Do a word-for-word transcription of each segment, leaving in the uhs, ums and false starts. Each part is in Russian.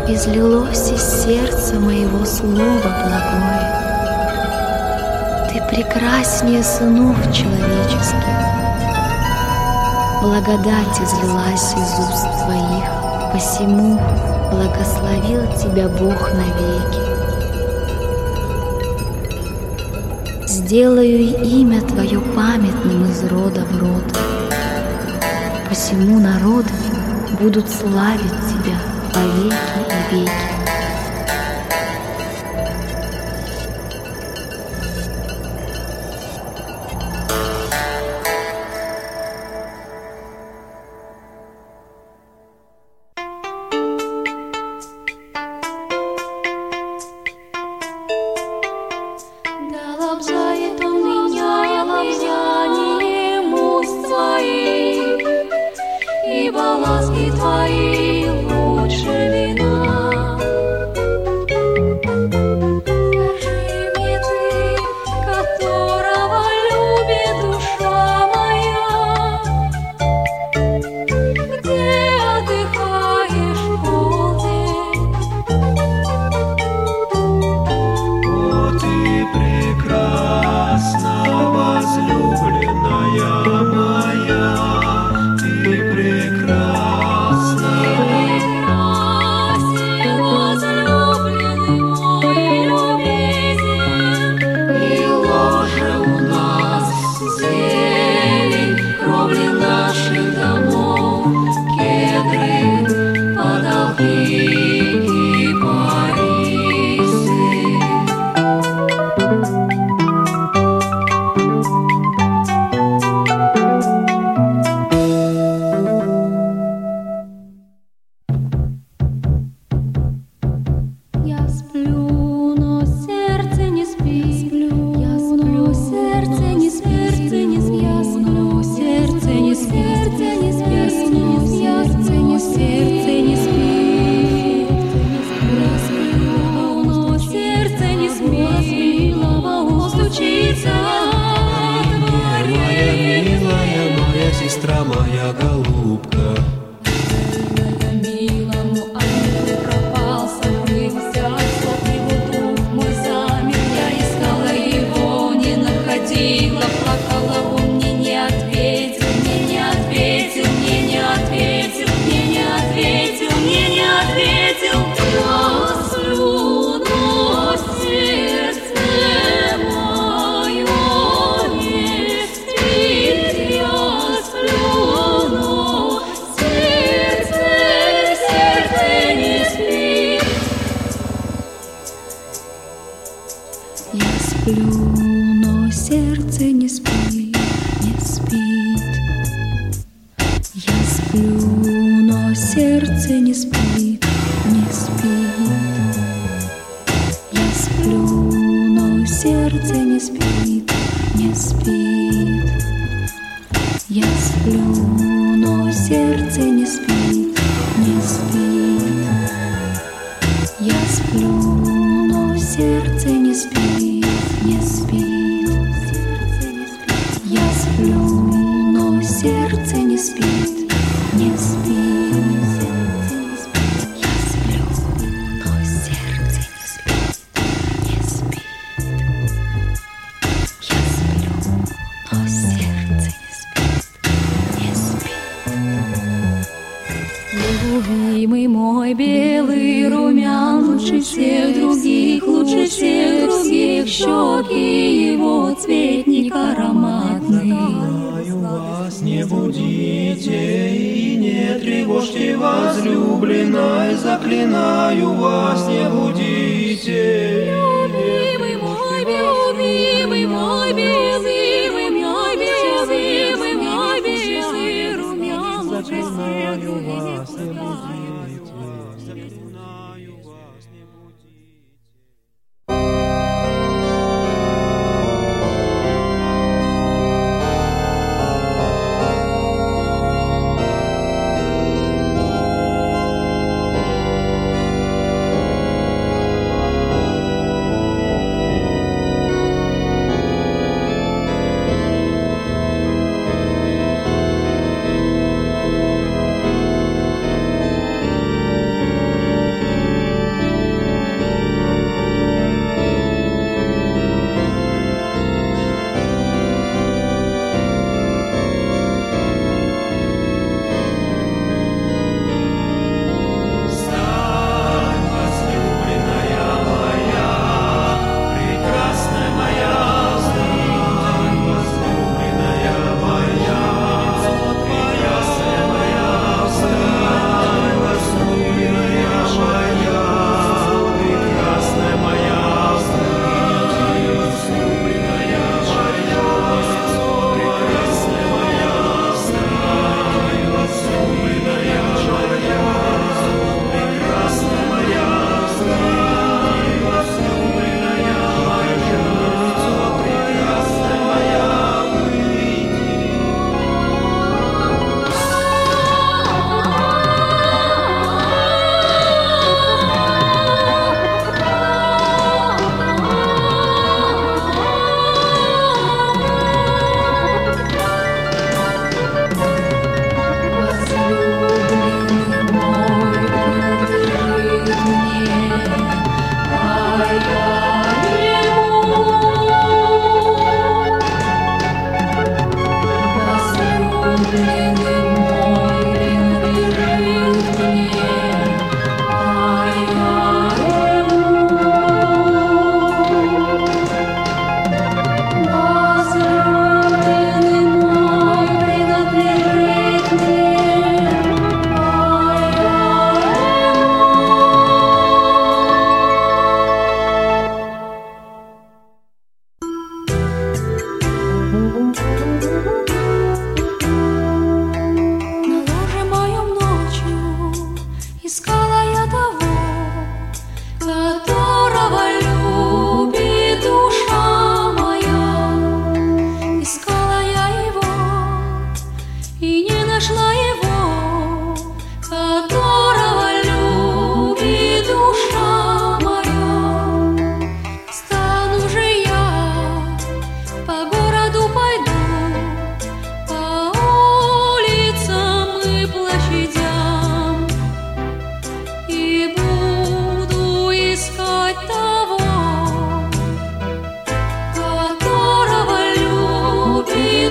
излилось из сердца моего слово благое. Ты прекраснее сынов человеческих. Благодать излилась из уст твоих, посему благословил тебя Бог навеки. Сделаю имя твое памятным из рода в род, посему народы будут славить тебя во веки и веки. Любимый мой белый румян, лучше всех других, лучше всех других, щеки его цветник ароматный. Вас не будите и не тревожьте, возлюбленной, заклинаю вас, не будите. Любимый мой, любимый мой белый, мой белый, мой белый румян, лучше всех других.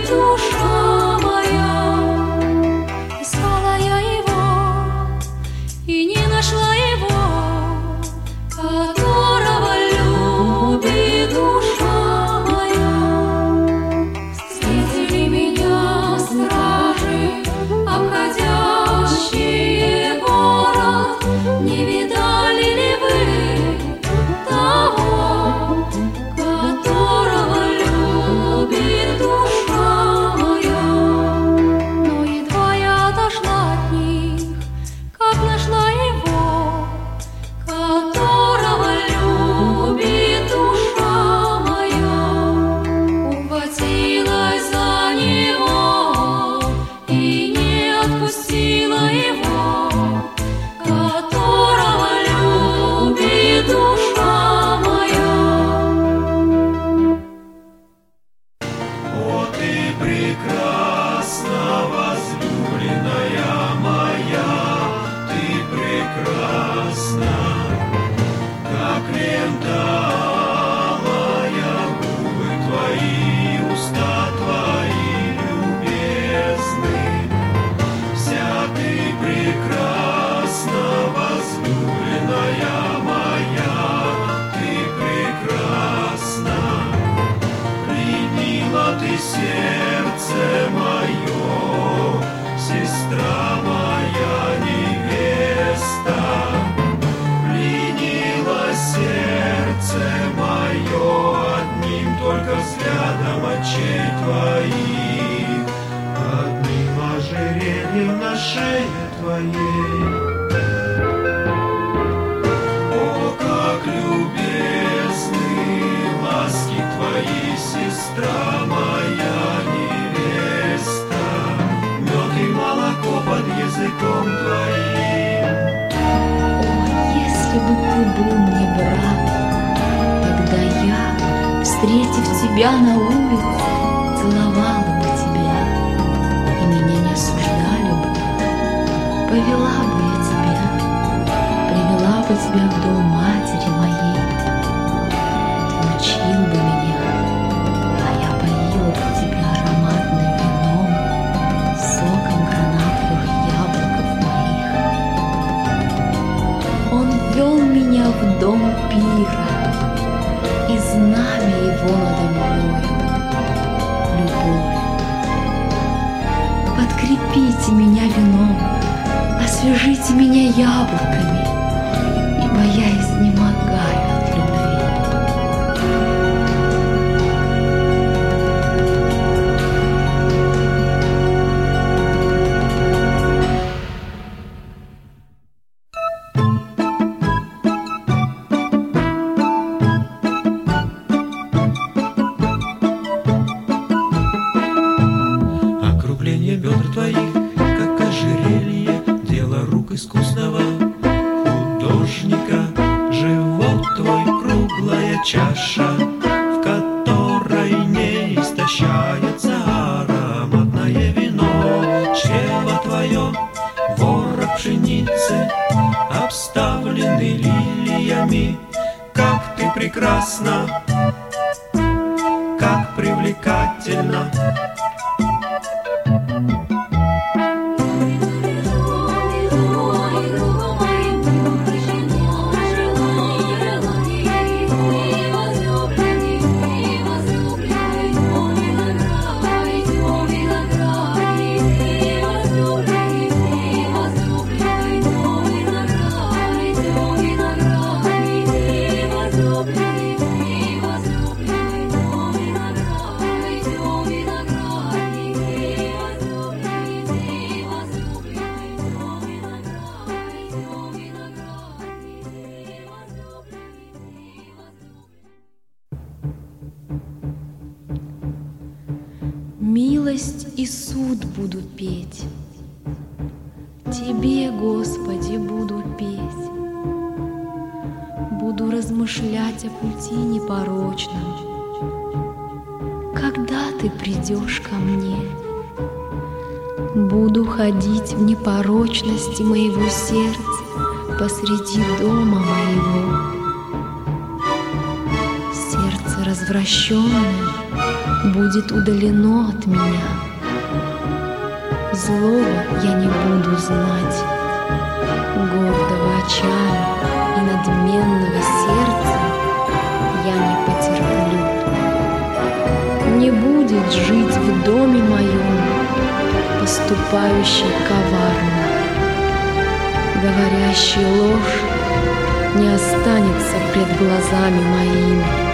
душа моя. Искала я его и не нашла его, которого любит душа моя. Встретили меня стражи, обходящие город. Не видали ли вы того, которого любит душа моя? Но едва я отошла от них, как нашла его, которого любит душа моя. Ухватилась за него и не отпустила его, которого любит душа моя. О, ты прекрасна, возлюбленная моя, ты прекрасна, как лента алая, губы твои, уста твои любезны. Вся ты прекрасна, возлюбленная моя, ты прекрасна. Пленила ты сердце мое, сестра моя, невеста. Пленила сердце мое одним только взглядом очей твоих, одним ожерельем на шее твоей. О, как любезны ласки твои, сестра моя, невеста, мед и молоко под языком твоим. О, если бы ты был мне брат, тогда я, встретив тебя на улице, целовала бы тебя, и меня не осуждали бы. Повела бы я тебя, привела бы тебя в дом матери моей. Ты учил бы меня, а я поила бы тебя ароматным вином, соком гранатовых яблоков моих. Он вел меня в дом пира, и знамя его надо мною — любовь. Подкрепите меня вином, освежите меня яблоками, ибо я изнемогаю от любви. Округление бедр твоих, как ожерелье, дело рук искусного художника. Живот твой круглая чаша, в которой не истощается ароматное вино. Чрево твое ворох пшеницы, обставленный лилиями. Как ты прекрасна, как привлекательна. Милость и суд буду петь, Тебе, Господи, буду петь. Буду размышлять о пути непорочном. Когда Ты придешь ко мне? Буду ходить в непорочности моего сердца посреди дома моего. Сердце развращенное будет удалено от меня. Злого я не буду знать, гордого очами и надменного сердца я не потерплю. Не будет жить в доме моем поступающий коварно, говорящий ложь не останется пред глазами моими.